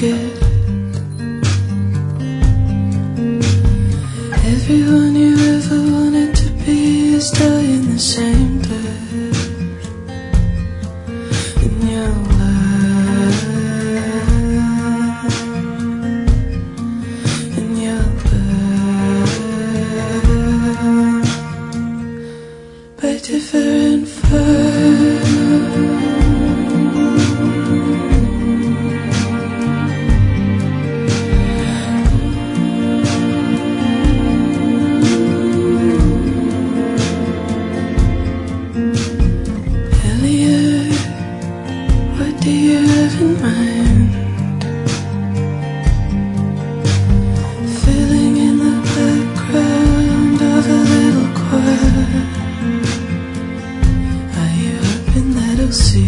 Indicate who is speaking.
Speaker 1: forget. Everyone you ever wanted to be is dying the same death in your life, in your life. By different fires. What do you have in mind? Filling in the background of a little choir. Are you hoping that I'll see